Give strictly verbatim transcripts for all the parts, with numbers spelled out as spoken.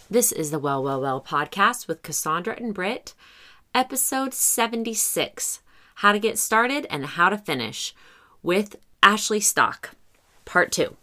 This is the Well, Well, Well podcast with Cassandra and Britt, episode seventy-six, How to Get Started and How to Finish, with Ashley Stock, part two.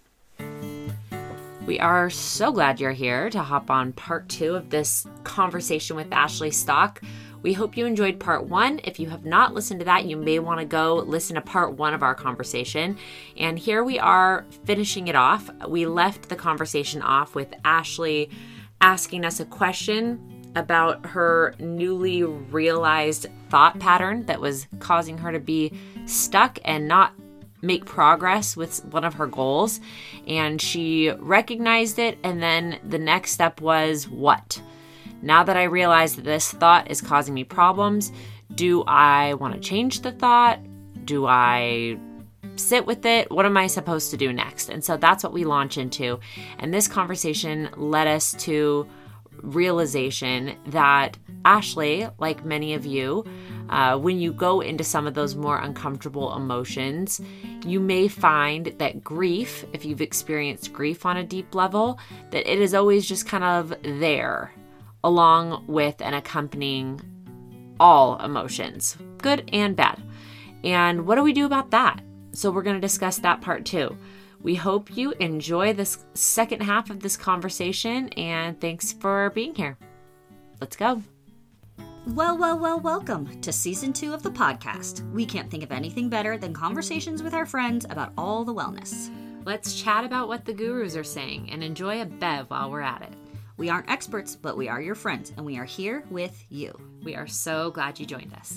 We are so glad you're here to hop on part two of this conversation with Ashley Stock. We hope you enjoyed part one. If you have not listened to that, you may want to go listen to part one of our conversation. And here we are finishing it off. We left the conversation off with Ashley asking us a question about her newly realized thought pattern that was causing her to be stuck and not make progress with one of her goals. And she recognized it. And then the next step was, what? Now that I realize that this thought is causing me problems, do I want to change the thought? Do I sit with it? What am I supposed to do next? And so that's what we launch into. And this conversation led us to realization that Ashley, like many of you, uh, when you go into some of those more uncomfortable emotions, you may find that grief, if you've experienced grief on a deep level, that it is always just kind of there, along with and accompanying all emotions, good and bad. And what do we do about that? So we're going to discuss that part too. We hope you enjoy this second half of this conversation, and thanks for being here. Let's go. Well, well, well, welcome to season two of the podcast. We can't think of anything better than conversations with our friends about all the wellness. Let's chat about what the gurus are saying and enjoy a bev while we're at it. We aren't experts, but we are your friends, and we are here with you. We are so glad you joined us.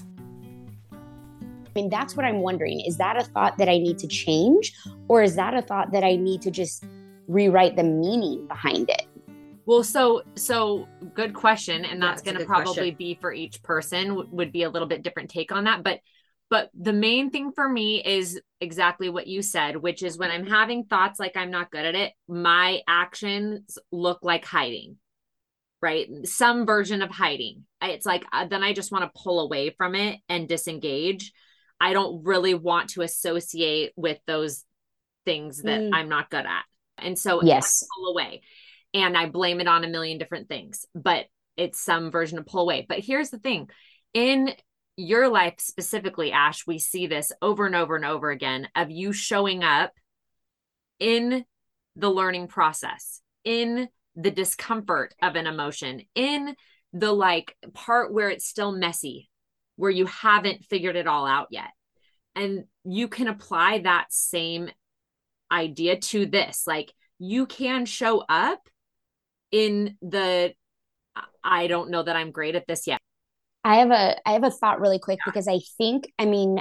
I mean, that's what I'm wondering. Is that a thought that I need to change? Or is that a thought that I need to just rewrite the meaning behind it? Well, so so good question. And that's, that's going to probably question. be for each person, w- would be a little bit different take on that. But But the main thing for me is exactly what you said, which is when I'm having thoughts like I'm not good at it, my actions look like hiding, right? Some version of hiding. It's like, uh, then I just want to pull away from it and disengage. I don't really want to associate with those things that mm. I'm not good at. And so yes. I pull away and I blame it on a million different things, but it's some version of pull away. But here's the thing. In your life specifically, Ash, we see this over and over and over again of you showing up in the learning process, in the discomfort of an emotion, in the like part where it's still messy, where you haven't figured it all out yet. And you can apply that same idea to this. Like you can show up in the, I don't know that I'm great at this yet. I have a I have a thought really quick because I think, I mean,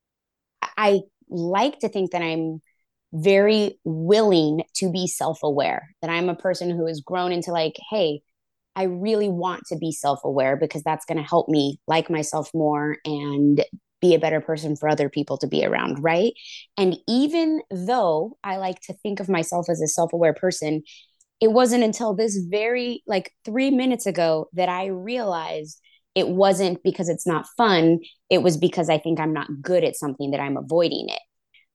I like to think that I'm very willing to be self-aware, that I'm a person who has grown into like, hey, I really want to be self-aware because that's going to help me like myself more and be a better person for other people to be around, right? And even though I like to think of myself as a self-aware person, it wasn't until this very like three minutes ago that I realized it wasn't because it's not fun. It was because I think I'm not good at something that I'm avoiding it.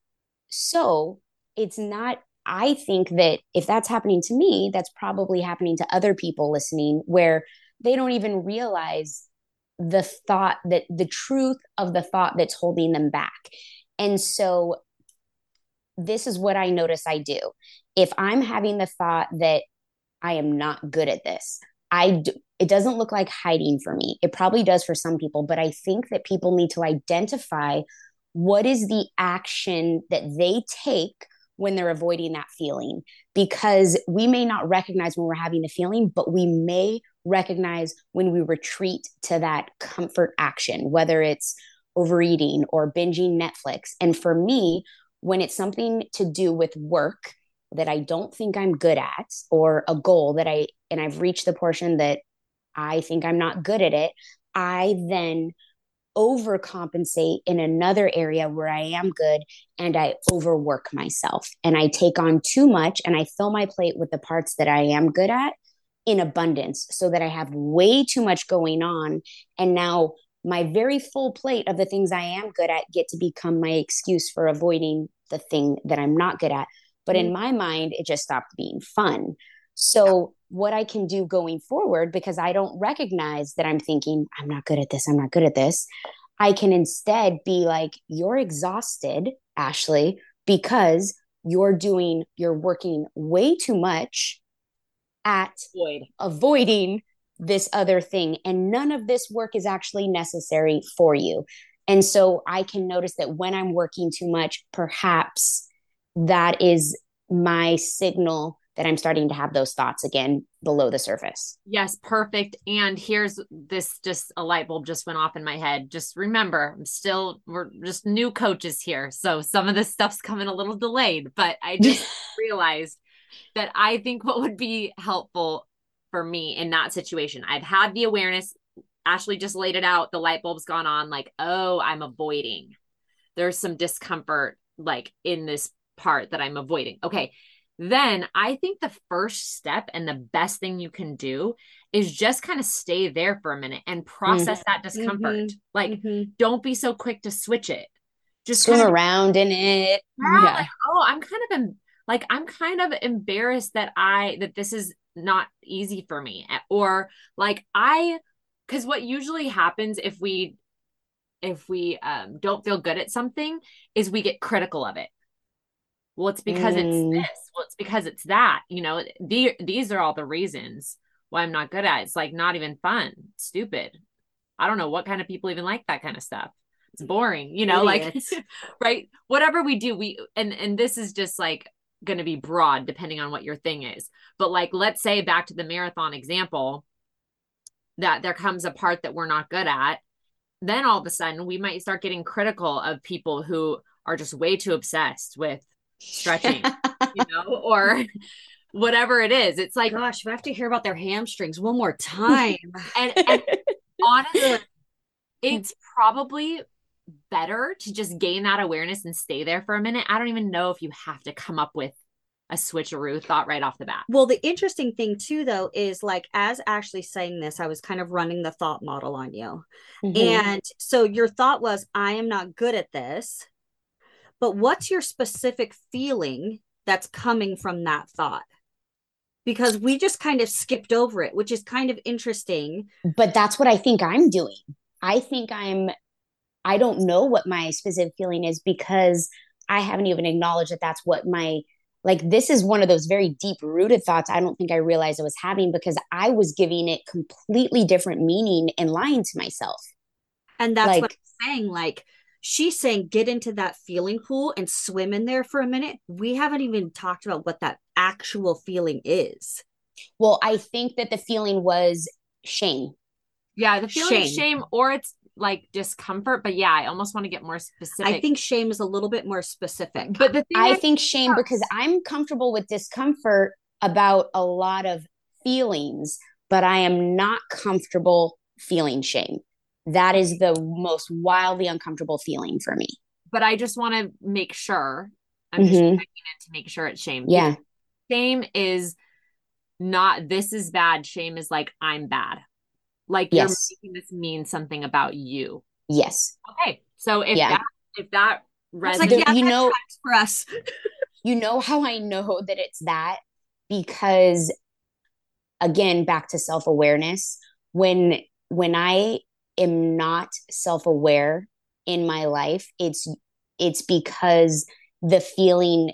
So it's not, I think that if that's happening to me, that's probably happening to other people listening where they don't even realize the thought that the truth of the thought that's holding them back. And so this is what I notice I do. If I'm having the thought that I am not good at this, I do, it doesn't look like hiding for me. It probably does for some people, but I think that people need to identify what is the action that they take when they're avoiding that feeling, because we may not recognize when we're having the feeling, but we may recognize when we retreat to that comfort action, whether it's overeating or binging Netflix. And for me, when it's something to do with work that I don't think I'm good at, or a goal that I, and I've reached the portion that I think I'm not good at it, I then overcompensate in another area where I am good, and I overwork myself and I take on too much and I fill my plate with the parts that I am good at in abundance so that I have way too much going on. And now my very full plate of the things I am good at get to become my excuse for avoiding the thing that I'm not good at. But in my mind, it just stopped being fun. So what I can do going forward, because I don't recognize that I'm thinking, I'm not good at this, I'm not good at this, I can instead be like, you're exhausted, Ashley, because you're doing, you're working way too much at Void. avoiding this other thing. And none of this work is actually necessary for you. And so I can notice that when I'm working too much, perhaps that is my signal that I'm starting to have those thoughts again below the surface. Yes, perfect. And here's this, just a light bulb just went off in my head. Just remember, I'm still, we're just new coaches here. So some of this stuff's coming a little delayed, but I just realized that I think what would be helpful for me in that situation, I've had the awareness. Ashley just laid it out. The light bulb's gone on, like, oh, I'm avoiding. There's some discomfort like in this part that I'm avoiding. Okay. Then I think the first step and the best thing you can do is just kind of stay there for a minute and process mm-hmm. that discomfort. Mm-hmm. Like, mm-hmm. don't be so quick to switch it. Just swim kind of, around in it. Yeah, yeah. Like, oh, I'm kind of em- like, I'm kind of embarrassed that I, that this is not easy for me. Or like I, because what usually happens if we, if we um, don't feel good at something is we get critical of it. Well, it's because mm. it's this. Well, it's because it's that. You know, the, these are all the reasons why I'm not good at it. It's like not even fun. It's stupid. I don't know what kind of people even like that kind of stuff. It's boring, you know, Idiots. Like, right. Whatever we do, we, and, and this is just like going to be broad depending on what your thing is. But like, let's say back to the marathon example, that there comes a part that we're not good at. Then all of a sudden we might start getting critical of people who are just way too obsessed with stretching, you know, or whatever it is. It's like, gosh, we have to hear about their hamstrings one more time. and, and honestly, it's probably better to just gain that awareness and stay there for a minute. I don't even know if you have to come up with a switcheroo thought right off the bat. Well, the interesting thing too, though, is like, as Ashley saying this, I was kind of running the thought model on you. Mm-hmm. And so your thought was, I am not good at this. But what's your specific feeling that's coming from that thought? Because we just kind of skipped over it, which is kind of interesting. But that's what I think I'm doing. I think I'm, I don't know what my specific feeling is because I haven't even acknowledged that that's what my, like, this is one of those very deep rooted thoughts I don't think I realized I was having because I was giving it completely different meaning and lying to myself. And that's like, what I'm saying. Like, she's saying, get into that feeling pool and swim in there for a minute. We haven't even talked about what that actual feeling is. Well, I think that the feeling was shame. Yeah, the feeling shame. Is shame, or it's like discomfort. But yeah, I almost want to get more specific. I think shame is a little bit more specific. But the thing I think shame, because I'm comfortable with discomfort about a lot of feelings, but I am not comfortable feeling shame. That is the most wildly uncomfortable feeling for me. But I just want to make sure. I'm just mm-hmm. checking in to make sure it's shame. Yeah. Shame is not, this is bad. Shame is like, I'm bad. Like yes. you're making this mean something about you. Yes. Okay. So if yeah. that, if that resonates, like, yeah, you know, for us, you know how I know that it's that? Because again, back to self-awareness, when, when I am not self-aware in my life, it's it's because the feeling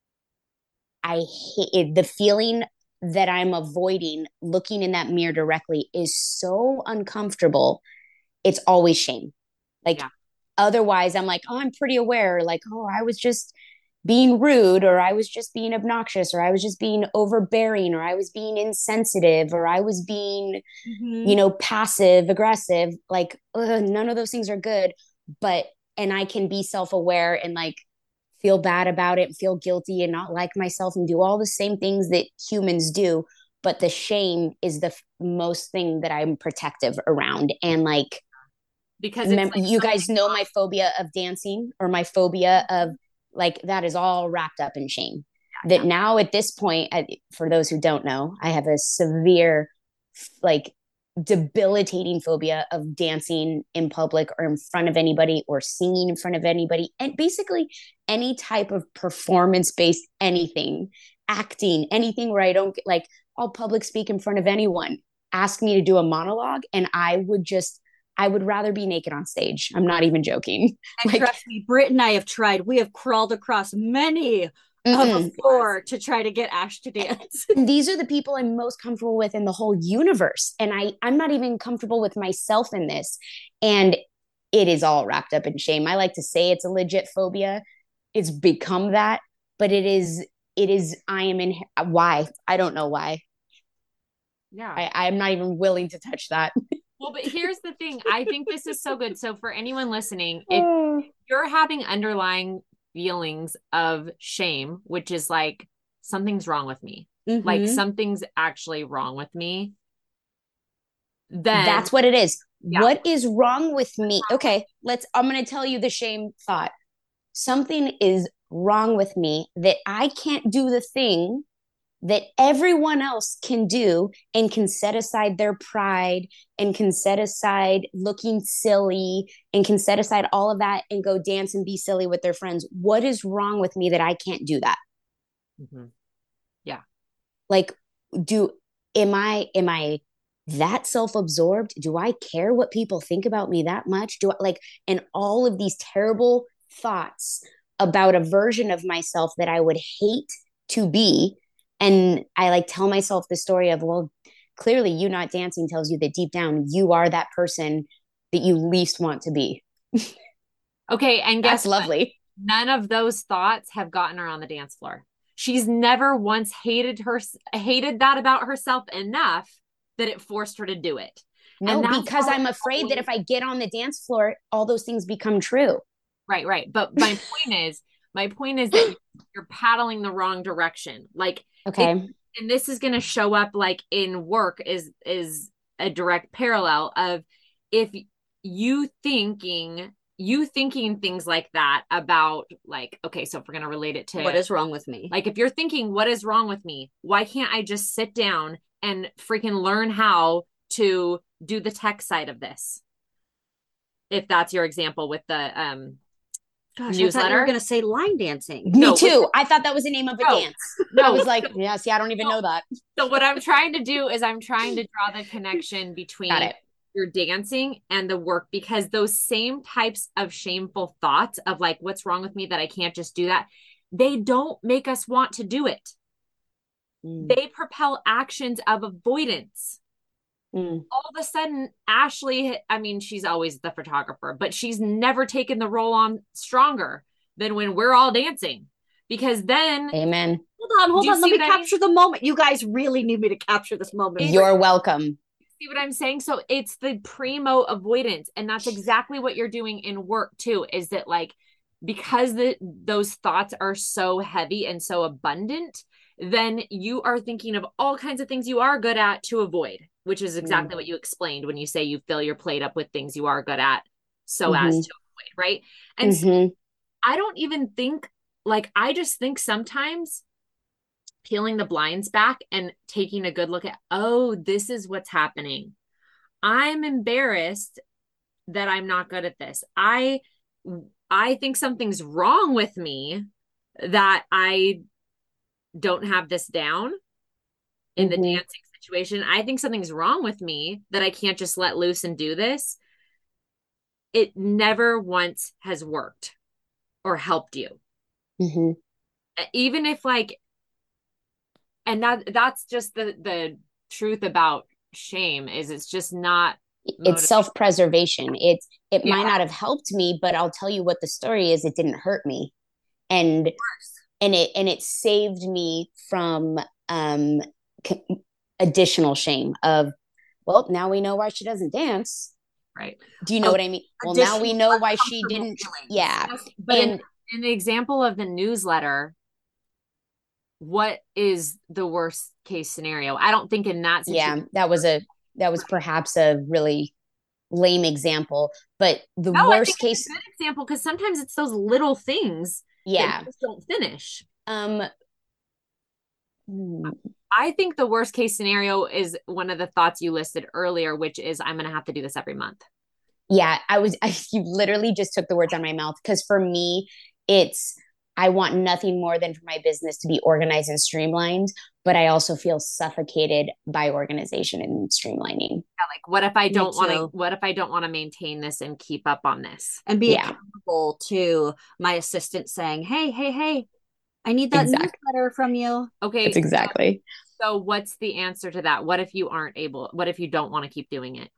I hate the feeling that I'm avoiding looking in that mirror directly is so uncomfortable. It's always shame. Like yeah. Otherwise I'm like, oh, I'm pretty aware, like, oh, I was just being rude, or I was just being obnoxious, or I was just being overbearing, or I was being insensitive, or I was being, mm-hmm. you know, passive aggressive. Like, ugh, none of those things are good. But, and I can be self-aware and like feel bad about it, feel guilty and not like myself and do all the same things that humans do. But the shame is the f- most thing that I'm protective around. And like, because mem- like you guys know my phobia of dancing, or my phobia of, like, that is all wrapped up in shame. Yeah, that yeah. Now at this point, I, for those who don't know, I have a severe, like, debilitating phobia of dancing in public or in front of anybody or singing in front of anybody. And basically any type of performance-based anything, acting, anything where I don't get, like, I'll public speak in front of anyone. Ask me to do a monologue and I would just, I would rather be naked on stage. I'm not even joking. And like, trust me, Britt and I have tried. We have crawled across many mm-mm. of a floor to try to get Ash to dance. And these are the people I'm most comfortable with in the whole universe. And I, I'm not even comfortable with myself in this. And it is all wrapped up in shame. I like to say it's a legit phobia. It's become that, but it is, it is, I am in, why? I don't know why. Yeah. I, I'm not even willing to touch that. Well, but here's the thing. I think this is so good. So for anyone listening, if you're having underlying feelings of shame, which is like, something's wrong with me, mm-hmm. like something's actually wrong with me, then that's what it is. Yeah. What is wrong with me? Okay, let's, I'm going to tell you the shame thought. Something is wrong with me that I can't do the thing that everyone else can do and can set aside their pride and can set aside looking silly and can set aside all of that and go dance and be silly with their friends. What is wrong with me that I can't do that? Mm-hmm. Yeah. Like, do, am I, am I that self-absorbed? Do I care what people think about me that much? Do I like, and all of these terrible thoughts about a version of myself that I would hate to be. And I like tell myself the story of, well, clearly you not dancing tells you that deep down you are that person that you least want to be. Okay. And guess That's lovely. None of those thoughts have gotten her on the dance floor. She's never once hated her, hated that about herself enough that it forced her to do it. No, because I'm afraid that if I get on the dance floor, all those things become true. Right, right. But my point is, my point is that you're paddling the wrong direction. Like, okay. It, and this is going to show up like in work is, is a direct parallel of if you thinking, you thinking things like that about like, okay, so if we're going to relate it to what is wrong with me? Like if you're thinking, what is wrong with me? Why can't I just sit down and freaking learn how to do the tech side of this? If that's your example with the, um, Gosh, newsletter. I thought you were going to say line dancing. Me no, too. with, I thought that was the name of a no, dance. No, I was like, yeah, see, I don't even no. know that. So what I'm trying to do is I'm trying to draw the connection between your dancing and the work, because those same types of shameful thoughts of like, what's wrong with me that I can't just do that? They don't make us want to do it. Mm. They propel actions of avoidance. Mm. All of a sudden, Ashley, I mean, she's always the photographer, but she's never taken the role on stronger than when we're all dancing. Because then, amen. Hold on, hold on. Let me capture I mean? the moment. You guys really need me to capture this moment. You're welcome. See what I'm saying? So it's the primo avoidance. And that's exactly what you're doing in work too, is that like, because the, those thoughts are so heavy and so abundant, then you are thinking of all kinds of things you are good at to avoid, which is exactly mm. what you explained when you say you fill your plate up with things you are good at so mm-hmm. as to avoid, right? And mm-hmm. so I don't even think, like, I just think sometimes peeling the blinds back and taking a good look at, oh, this is what's happening. I'm embarrassed that I'm not good at this. I, I think something's wrong with me that I don't have this down in mm-hmm. the dancing situation. I think something's wrong with me that I can't just let loose and do this. It never once has worked or helped you. Mm-hmm. Even if like, and that that's just the, the truth about shame is it's just not. It's self-preservation. It's, it yeah. might not have helped me, but I'll tell you what the story is. It didn't hurt me. And, and it, and it saved me from, um, c- additional shame of, well, now we know why she doesn't dance. Right. Do you know oh, what I mean? Well, now we know why she didn't. Feelings. Yeah. Yes, but and, in, in the example of the newsletter, what is the worst case scenario? I don't think in that situation. Yeah, that was a, that was perhaps a really lame example, but the no, worst I think case it's a good example, because sometimes it's those little things yeah that just don't finish. Um, I think the worst case scenario is one of the thoughts you listed earlier, which is I'm going to have to do this every month. Yeah, I was, I, you literally just took the words out of my mouth. Because for me, it's, I want nothing more than for my business to be organized and streamlined, but I also feel suffocated by organization and streamlining. Yeah, like what if I Me don't want to, too. what if I don't want to maintain this and keep up on this? And be Yeah. accountable to my assistant saying, hey, hey, hey, I need that Exactly. newsletter from you. Okay. That's exactly. So what's the answer to that? What if you aren't able, what if you don't want to keep doing it?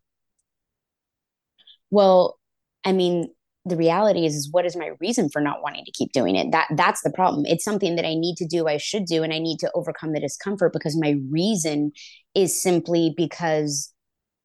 Well, I mean, the reality is, is what is my reason for not wanting to keep doing it? That that's the problem. It's something that I need to do, I should do, and I need to overcome the discomfort because my reason is simply because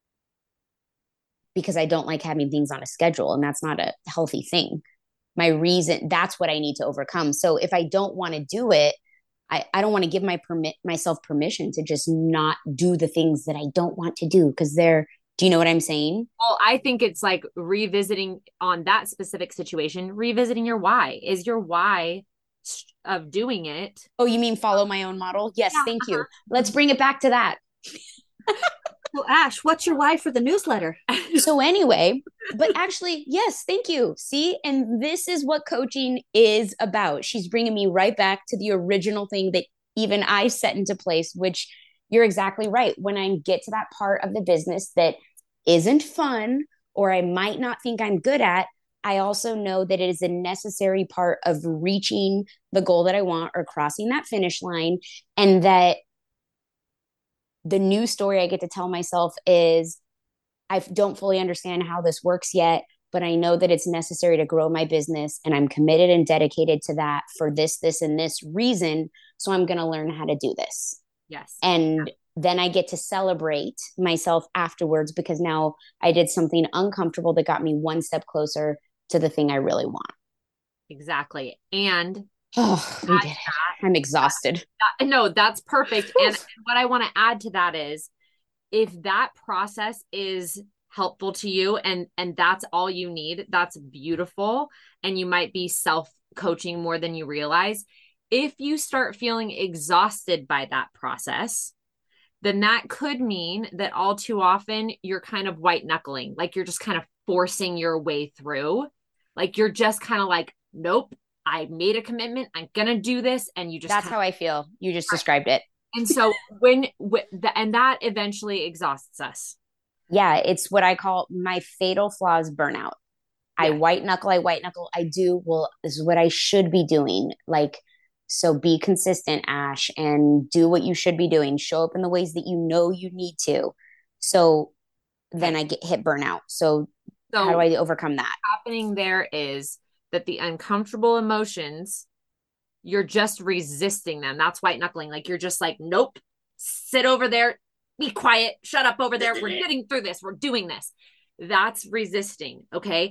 because I don't like having things on a schedule, and that's not a healthy thing. My reason, that's what I need to overcome. So if I don't want to do it, I, I don't want to give my permit myself permission to just not do the things that I don't want to do because they're, do you know what I'm saying? Well, I think it's like revisiting on that specific situation, revisiting your why. Is your why of doing it? Oh, you mean follow my own model? Yes, Yeah, thank uh-huh. you. Let's bring it back to that. Well, Ash, what's your why for the newsletter? So anyway, but actually, yes, thank you. See, and this is what coaching is about. She's bringing me right back to the original thing that even I set into place, which you're exactly right. When I get to that part of the business that isn't fun or I might not think I'm good at, I also know that it is a necessary part of reaching the goal that I want or crossing that finish line. And that the new story I get to tell myself is I don't fully understand how this works yet, but I know that it's necessary to grow my business and I'm committed and dedicated to that for this, this, and this reason. So I'm going to learn how to do this. Yes. And then I get to celebrate myself afterwards because now I did something uncomfortable that got me one step closer to the thing I really want. Exactly. And oh, we did it. I'm exhausted. That, no, that's perfect. And, and what I want to add to that is if that process is helpful to you and and that's all you need, that's beautiful. And you might be self-coaching more than you realize. If you start feeling exhausted by that process, then that could mean that all too often you're kind of white knuckling, like you're just kind of forcing your way through. Like you're just kind of like, nope, I made a commitment. I'm going to do this. And you just, that's kinda, how I feel. You just described it. And so when, when the, and that eventually exhausts us. Yeah. It's what I call my fatal flaws burnout. Yeah. I white knuckle, I white knuckle. I do. Well, this is what I should be doing. Like, so be consistent, Ash, and do what you should be doing. Show up in the ways that you know you need to. So okay. Then I get hit burnout. So, so how do I overcome that? Happening there is that the uncomfortable emotions, you're just resisting them. That's white knuckling. Like you're just like, nope, sit over there, be quiet, shut up over there. We're getting through this. We're doing this. That's resisting. Okay.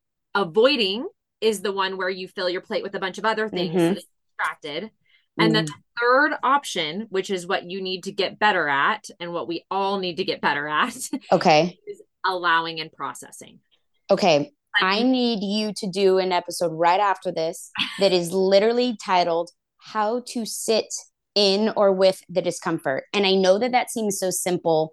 Avoiding is the one where you fill your plate with a bunch of other things. Mm-hmm. So distracted. And mm. then the third option, which is what you need to get better at and what we all need to get better at. Okay. Is allowing and processing. Okay. Like, I need you to do an episode right after this that is literally titled How to Sit in or With the Discomfort. And I know that that seems so simple,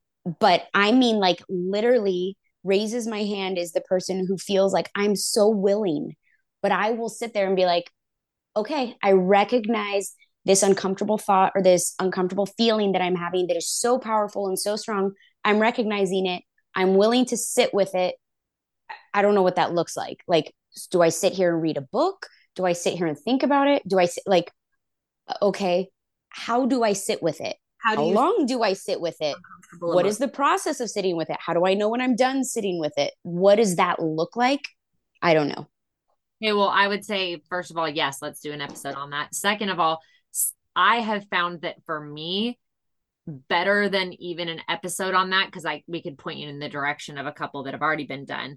but I mean like literally raises my hand is the person who feels like I'm so willing, but I will sit there and be like, okay, I recognize this uncomfortable thought or this uncomfortable feeling that I'm having that is so powerful and so strong. I'm recognizing it. I'm willing to sit with it. I don't know what that looks like. Like, do I sit here and read a book? Do I sit here and think about it? Do I sit like, okay, how do I sit with it? How, do how you long do I sit with it? What is the process of sitting with it? How do I know when I'm done sitting with it? What does that look like? I don't know. Okay, well, I would say, first of all, yes, let's do an episode on that. Second of all, I have found that for me, better than even an episode on that, because I we could point you in the direction of a couple that have already been done,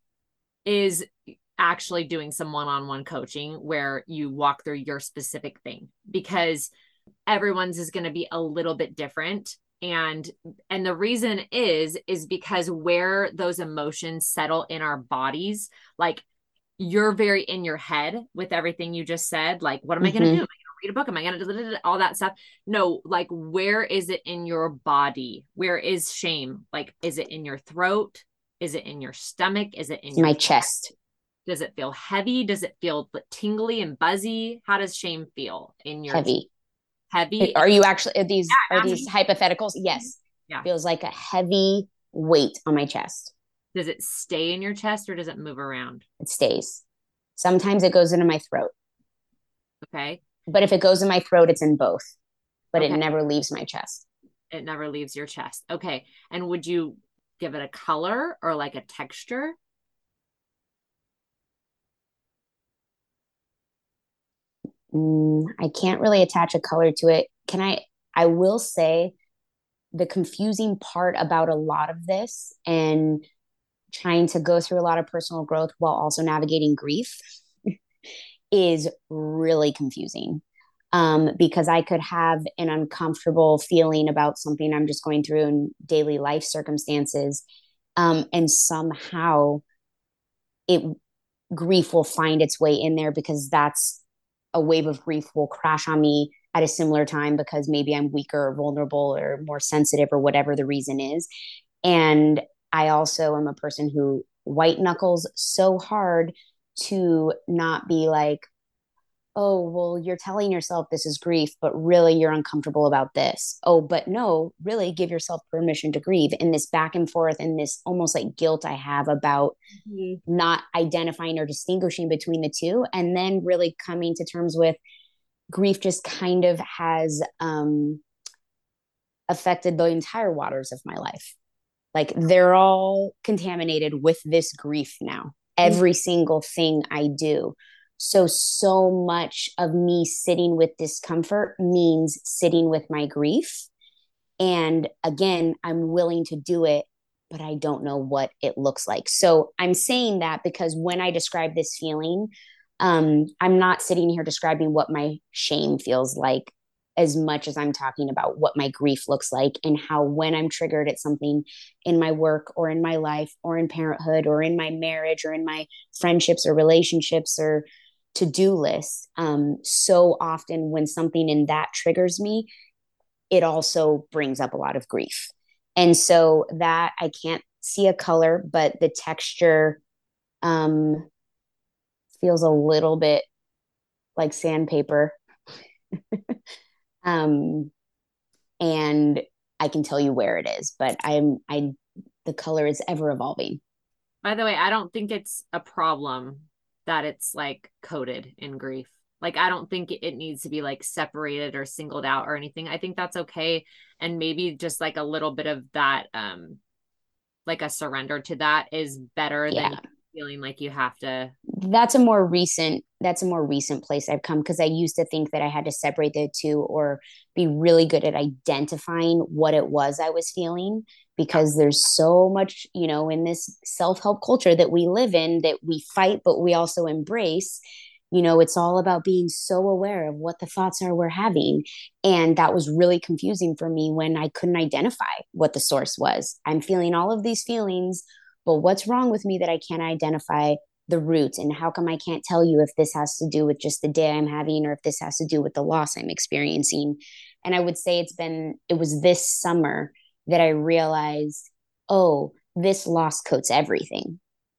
is actually doing some one-on-one coaching where you walk through your specific thing, because everyone's is going to be a little bit different. And, and the reason is, is because where those emotions settle in our bodies, like you're very in your head with everything you just said. Like, what am I going to mm-hmm. do? Am I going to read a book? Am I going to do all that stuff? No, like, where is it in your body? Where is shame? Like, is it in your throat? Is it in your stomach? Is it in my your chest? Does it feel heavy? Does it feel tingly and buzzy? How does shame feel in your Heavy. heavy? Are you actually, are these, Yeah, are these hypotheticals? Yes. Yeah. Feels like a heavy weight on my chest. Does it stay in your chest or does it move around? It stays. Sometimes it goes into my throat. Okay. But if it goes in my throat, it's in both. But okay. it never leaves my chest. It never leaves your chest. Okay. And would you give it a color or like a texture? Mm, I can't really attach a color to it. Can I? I will say the confusing part about a lot of this and trying to go through a lot of personal growth while also navigating grief is really confusing. Um, because I could have an uncomfortable feeling about something I'm just going through in daily life circumstances. Um, and somehow it grief will find its way in there because that's a wave of grief will crash on me at a similar time because maybe I'm weaker or vulnerable or more sensitive or whatever the reason is. And I also am a person who white knuckles so hard to not be like, oh, well, you're telling yourself this is grief, but really you're uncomfortable about this. Oh, but no, really give yourself permission to grieve. And this back and forth and this almost like guilt I have about mm-hmm. not identifying or distinguishing between the two. And then really coming to terms with grief just kind of has um, affected the entire waters of my life. Like they're all contaminated with this grief now. Every mm-hmm. single thing I do. So, so much of me sitting with discomfort means sitting with my grief. And again, I'm willing to do it, but I don't know what it looks like. So I'm saying that because when I describe this feeling, um, I'm not sitting here describing what my shame feels like as much as I'm talking about what my grief looks like and how when I'm triggered at something in my work or in my life or in parenthood or in my marriage or in my friendships or relationships or to-do lists, um, so often when something in that triggers me, it also brings up a lot of grief. And so that I can't see a color, but the texture um, feels a little bit like sandpaper. um, and I can tell you where it is, but I'm, I, the color is ever evolving. By the way, I don't think it's a problem that it's like coated in grief. Like, I don't think it needs to be like separated or singled out or anything. I think that's okay. And maybe just like a little bit of that, um, like a surrender to that is better yeah. than feeling like you have to. That's a more recent, that's a more recent place I've come because I used to think that I had to separate the two or be really good at identifying what it was I was feeling because there's so much, you know, in this self-help culture that we live in that we fight, but we also embrace. You know, it's all about being so aware of what the thoughts are we're having. And that was really confusing for me when I couldn't identify what the source was. I'm feeling all of these feelings, but what's wrong with me that I can't identify the root? And how come I can't tell you if this has to do with just the day I'm having or if this has to do with the loss I'm experiencing? And I would say it's been, it was this summer that I realized, oh, this loss coats everything.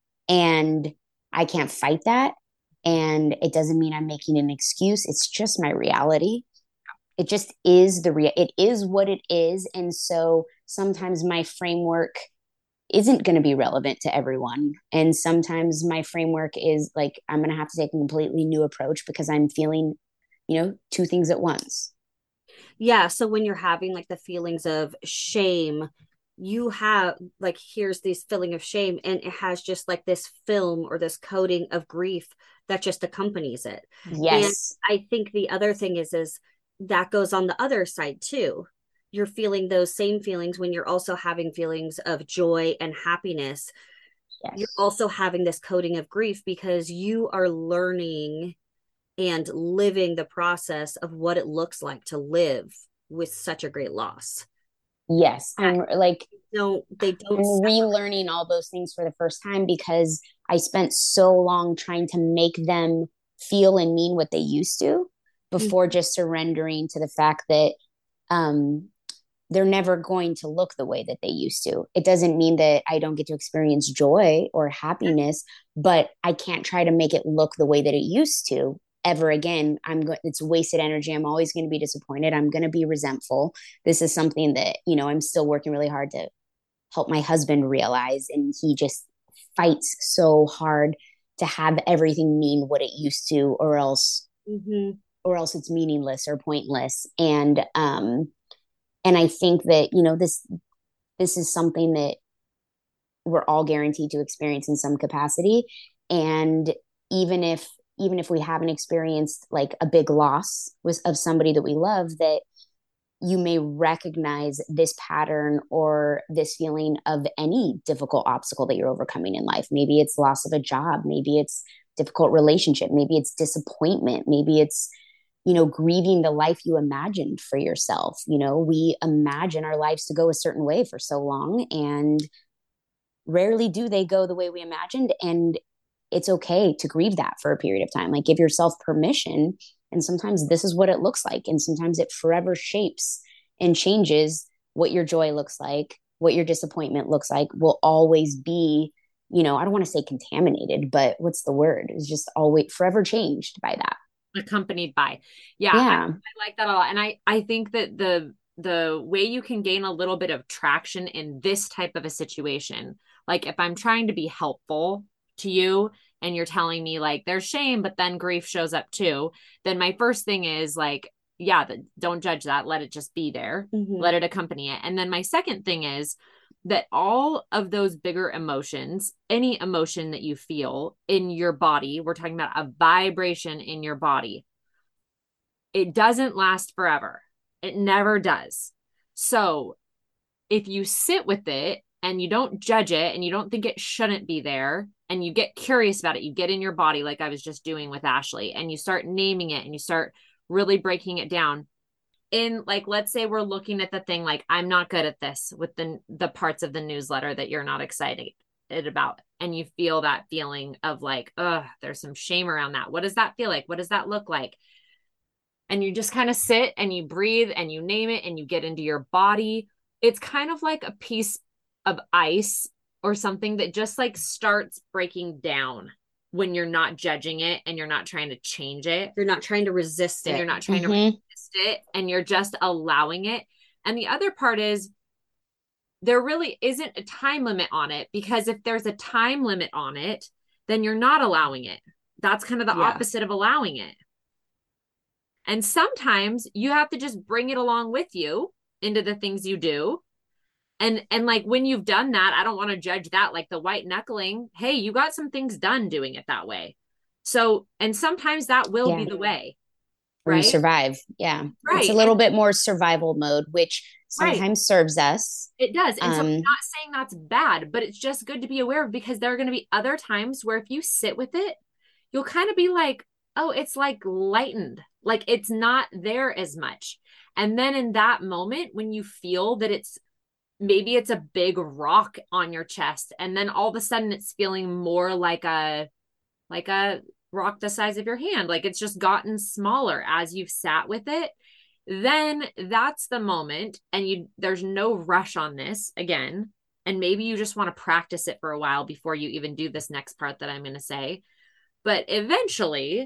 And I can't fight that. And it doesn't mean I'm making an excuse. It's just my reality. It just is the real, it is what it is. And so sometimes my framework isn't going to be relevant to everyone. And sometimes my framework is like, I'm going to have to take a completely new approach because I'm feeling, you know, two things at once. Yeah. So when you're having like the feelings of shame, you have like, here's this feeling of shame and it has just like this film or this coating of grief that just accompanies it. Yes. And I think the other thing is, is that goes on the other side too. You're feeling those same feelings when you're also having feelings of joy and happiness. Yes. You're also having this coating of grief because you are learning and living the process of what it looks like to live with such a great loss. Yes. I'm like, don't they don't I'm relearning all those things for the first time because I spent so long trying to make them feel and mean what they used to before mm-hmm. just surrendering to the fact that, um, they're never going to look the way that they used to. It doesn't mean that I don't get to experience joy or happiness, but I can't try to make it look the way that it used to ever again. I'm going, it's wasted energy. I'm always going to be disappointed. I'm going to be resentful. This is something that, you know, I'm still working really hard to help my husband realize. And he just fights so hard to have everything mean what it used to, or else, mm-hmm. or else it's meaningless or pointless. And, um, and I think that, you know, this, this is something that we're all guaranteed to experience in some capacity. And even if, even if we haven't experienced like a big loss with, of somebody that we love, that you may recognize this pattern or this feeling of any difficult obstacle that you're overcoming in life. Maybe it's loss of a job. Maybe it's difficult relationship. Maybe it's disappointment. Maybe it's, you know, grieving the life you imagined for yourself. You know, we imagine our lives to go a certain way for so long, and rarely do they go the way we imagined. And it's okay to grieve that for a period of time. Like, give yourself permission. And sometimes this is what it looks like. And sometimes it forever shapes and changes what your joy looks like, what your disappointment looks like, will always be, you know, I don't want to say contaminated, but what's the word? It's just always forever changed by that. Accompanied by. Yeah. Yeah. I, I like that a lot. And I, I think that the, the way you can gain a little bit of traction in this type of a situation, like if I'm trying to be helpful to you and you're telling me like there's shame, but then grief shows up too, then my first thing is like, yeah, the, don't judge that. Let it just be there. Mm-hmm. Let it accompany it. And then my second thing is that all of those bigger emotions, any emotion that you feel in your body, we're talking about a vibration in your body. It doesn't last forever. It never does. So if you sit with it and you don't judge it and you don't think it shouldn't be there, and you get curious about it, you get in your body like I was just doing with Ashley, and you start naming it and you start really breaking it down. In like, let's say we're looking at the thing, like, I'm not good at this, with the, the parts of the newsletter that you're not excited about. And you feel that feeling of like, oh, there's some shame around that. What does that feel like? What does that look like? And you just kind of sit and you breathe and you name it and you get into your body. It's kind of like a piece of ice or something that just like starts breaking down when you're not judging it and you're not trying to change it. You're not trying to resist it. And you're not trying mm-hmm. to resist it, and you're just allowing it. And the other part is there really isn't a time limit on it, because if there's a time limit on it, then you're not allowing it. That's kind of the yeah. opposite of allowing it. And sometimes you have to just bring it along with you into the things you do. And, and like, when you've done that, I don't want to judge that, like the white knuckling. Hey, you got some things done doing it that way. So, and sometimes that will yeah. be the way. Right. You survive. Yeah. Right. It's a little and, bit more survival mode, which sometimes right. serves us. It does. And um, so I'm not saying that's bad, but it's just good to be aware of, because there are going to be other times where if you sit with it, you'll kind of be like, oh, it's like lightened. Like it's not there as much. And then in that moment, when you feel that it's, maybe it's a big rock on your chest, and then all of a sudden it's feeling more like a, like a rock the size of your hand. Like it's just gotten smaller as you've sat with it. Then that's the moment. And you, there's no rush on this again. And maybe you just want to practice it for a while before you even do this next part that I'm going to say. But eventually,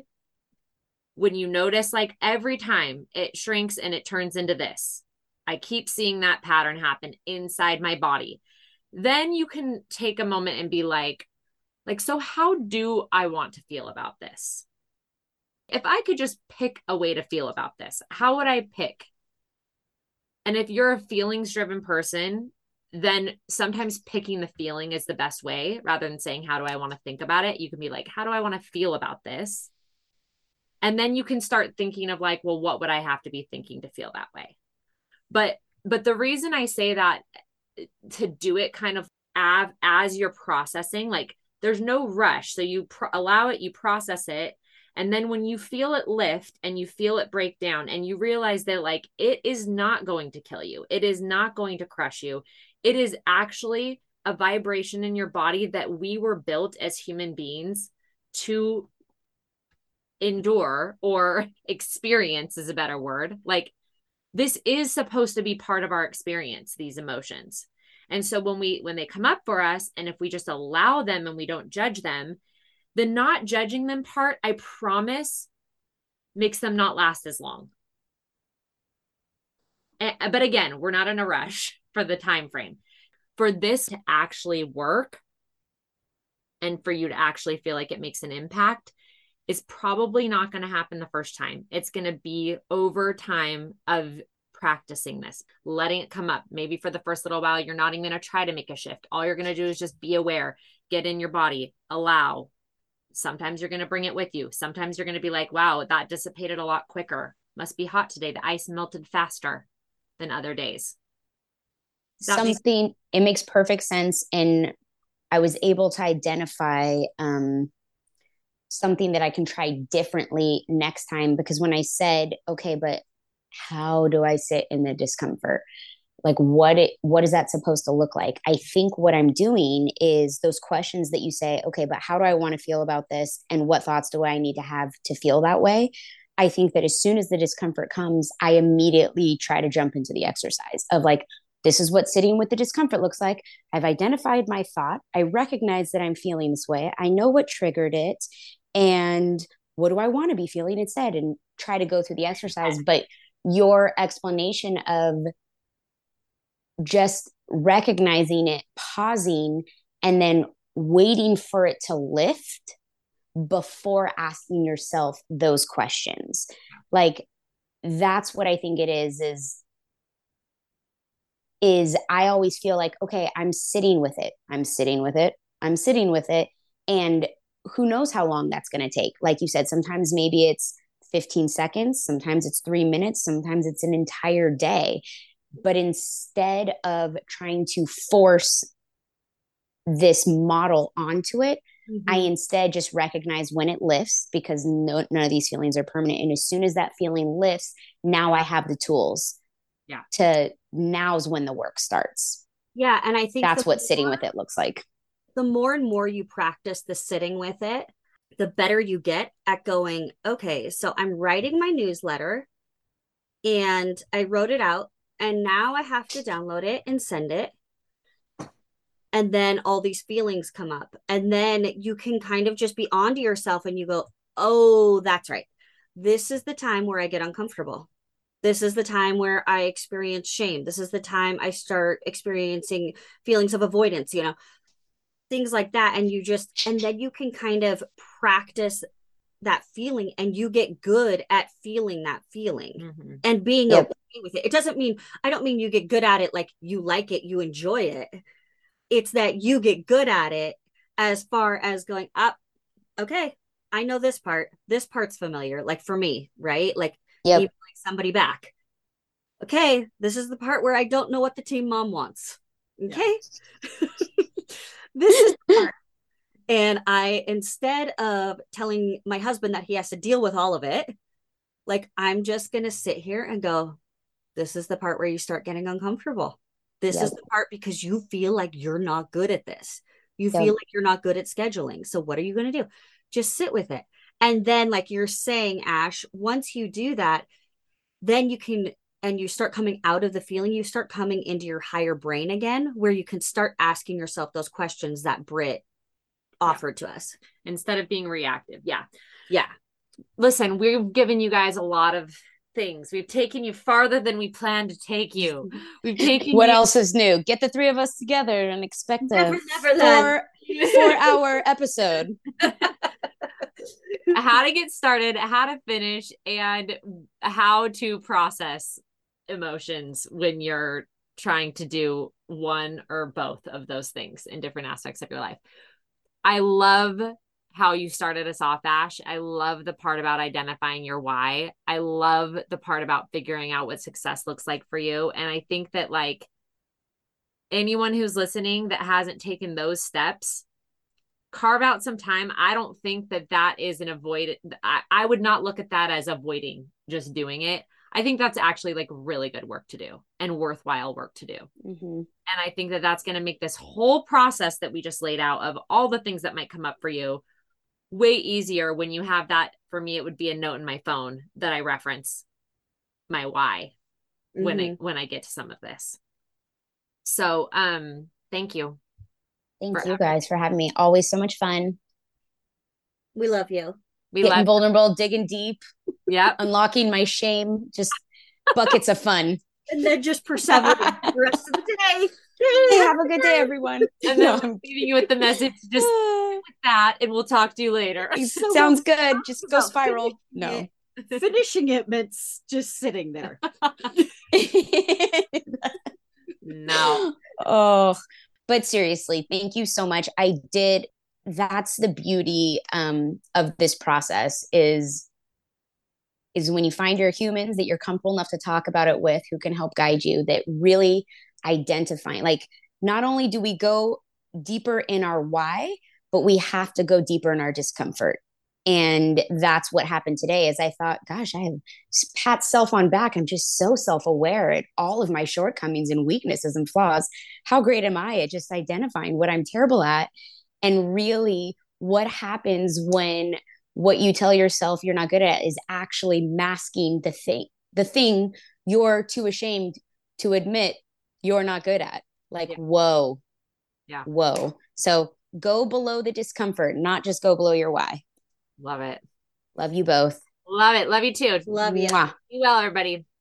when you notice, like every time it shrinks and it turns into this, I keep seeing that pattern happen inside my body. Then you can take a moment and be like, like, so how do I want to feel about this? If I could just pick a way to feel about this, how would I pick? And if you're a feelings driven person, then sometimes picking the feeling is the best way, rather than saying, how do I want to think about it? You can be like, how do I want to feel about this? And then you can start thinking of like, well, what would I have to be thinking to feel that way? But, but the reason I say that, to do it kind of av- as you're processing, like there's no rush. So you pro- allow it, you process it. And then when you feel it lift and you feel it break down and you realize that like, it is not going to kill you. It is not going to crush you. It is actually a vibration in your body that we were built as human beings to endure, or experience is a better word. Like this is supposed to be part of our experience, these emotions. And so when we, when they come up for us, and if we just allow them and we don't judge them, the not judging them part, I promise, makes them not last as long. And, but again, we're not in a rush for the time frame. For this to actually work and for you to actually feel like it makes an impact is probably not going to happen the first time. It's going to be over time of practicing this, letting it come up. Maybe for the first little while, you're not even going to try to make a shift. All you're going to do is just be aware, get in your body, allow. Sometimes you're going to bring it with you. Sometimes you're going to be like, wow, that dissipated a lot quicker. Must be hot today. The ice melted faster than other days. That Something, makes- it makes perfect sense. And I was able to identify um, something that I can try differently next time, because when I said, okay, but how do I sit in the discomfort? Like what it, what is that supposed to look like? I think what I'm doing is those questions that you say, okay, but how do I want to feel about this? And what thoughts do I need to have to feel that way? I think that as soon as the discomfort comes, I immediately try to jump into the exercise of like, this is what sitting with the discomfort looks like. I've identified my thought. I recognize that I'm feeling this way. I know what triggered it. And what do I want to be feeling instead? And try to go through the exercise. But your explanation of just recognizing it, pausing, and then waiting for it to lift before asking yourself those questions. Like, that's what I think it is, is is I always feel like, okay, I'm sitting with it. I'm sitting with it. I'm sitting with it. And who knows how long that's going to take? Like you said, sometimes maybe it's fifteen seconds. Sometimes it's three minutes. Sometimes it's an entire day. But instead of trying to force this model onto it, mm-hmm. I instead just recognize when it lifts, because no, none of these feelings are permanent. And as soon as that feeling lifts, now I have the tools. Yeah. To now's when the work starts. Yeah. And I think that's what more, sitting with it looks like. The more and more you practice the sitting with it, the better you get at going, okay, so I'm writing my newsletter and I wrote it out and now I have to download it and send it. And then all these feelings come up and then you can kind of just be onto yourself and you go, oh, that's right. This is the time where I get uncomfortable. This is the time where I experience shame. This is the time I start experiencing feelings of avoidance, you know, things like that. And you just, and then you can kind of practice that feeling and you get good at feeling that feeling mm-hmm. and being yep. okay with it. It doesn't mean, I don't mean you get good at it like you like it, you enjoy it. It's that you get good at it as far as going up, okay, I know this part. This part's familiar. Like for me, right? Like, Yep. Even like somebody back. Okay, this is the part where I don't know what the team mom wants. Okay. Yeah. This is the part. And I, instead of telling my husband that he has to deal with all of it, like I'm just going to sit here and go, this is the part where you start getting uncomfortable. This yep. is the part because you feel like you're not good at this. You yep. feel like you're not good at scheduling. So what are you going to do? Just sit with it. And then like you're saying, Ash, once you do that, then you can, and you start coming out of the feeling, you start coming into your higher brain again, where you can start asking yourself those questions that Britt offered yeah. to us. Instead of being reactive. Yeah. Yeah. Listen, we've given you guys a lot of things. We've taken you farther than we planned to take you. We've taken What you- else is new? Get the three of us together and expect a four, four hour episode. How to get started, how to finish, and how to process emotions when you're trying to do one or both of those things in different aspects of your life. I love how you started us off, Ash. I love the part about identifying your why. I love the part about figuring out what success looks like for you. And I think that like anyone who's listening that hasn't taken those steps, carve out some time. I don't think that that is an avoid. I, I would not look at that as avoiding just doing it. I think that's actually like really good work to do and worthwhile work to do. Mm-hmm. And I think that that's going to make this whole process that we just laid out of all the things that might come up for you way easier when you have that. For me, it would be a note in my phone that I reference my why. when Mhm. I when I get to some of this. So um thank you. Thank For you guys for having me. Always so much fun. We love you. We Getting love vulnerable, digging deep, Yep. unlocking my shame, just buckets of fun. And then just persevere the rest of the day. Hey, have a good day, everyone. And then no, leaving you with the message, just with that, and we'll talk to you later. So sounds good. Just go spiral. No. It, finishing it meant just sitting there. No. Oh, but seriously, thank you so much. I did. That's the beauty um, of this process is is when you find your humans that you're comfortable enough to talk about it with, who can help guide you, that really identifying, like, not only do we go deeper in our why, but we have to go deeper in our discomfort. And that's what happened today is I thought, gosh, I have pat self on back. I'm just so self-aware at all of my shortcomings and weaknesses and flaws. How great am I at just identifying what I'm terrible at? And really what happens when what you tell yourself you're not good at is actually masking the thing, the thing you're too ashamed to admit you're not good at. Like, yeah. whoa, yeah, whoa. So go below the discomfort, not just go below your why. Love it. Love you both. Love it. Love you too. Love you. Mwah. Be well, everybody.